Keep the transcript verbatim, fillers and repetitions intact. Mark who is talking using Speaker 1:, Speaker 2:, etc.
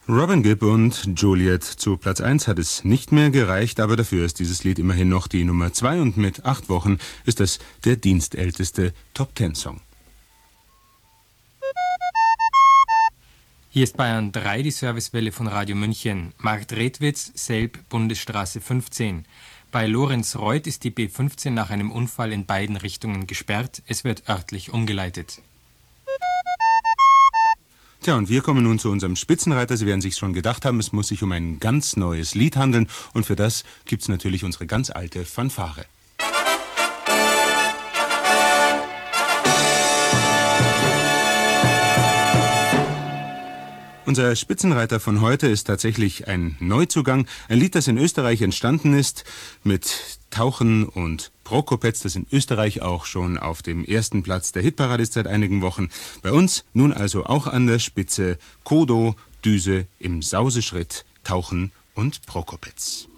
Speaker 1: Robin Gibb und Juliet. Zu Platz eins hat es nicht mehr gereicht, aber dafür ist dieses Lied immerhin noch die Nummer zwei und mit acht Wochen ist es der dienstälteste Top-Ten-Song.
Speaker 2: Hier ist Bayern drei, die Servicewelle von Radio München. Marktredwitz, Selb, Bundesstraße fünfzehn. Bei Lorenz Reuth ist die B fünfzehn nach einem Unfall in beiden Richtungen gesperrt. Es wird örtlich umgeleitet.
Speaker 1: Tja, und wir kommen nun zu unserem Spitzenreiter. Sie werden sich schon gedacht haben, es muss sich um ein ganz neues Lied handeln. Und für das gibt's natürlich unsere ganz alte Fanfare. Unser Spitzenreiter von heute ist tatsächlich ein Neuzugang. Ein Lied, das in Österreich entstanden ist, mit Tauchen und Prokopetz, das in Österreich auch schon auf dem ersten Platz der Hitparade ist seit einigen Wochen. Bei uns nun also auch an der Spitze Kodo, Düse im Sauseschritt, Tauchen und Prokopetz.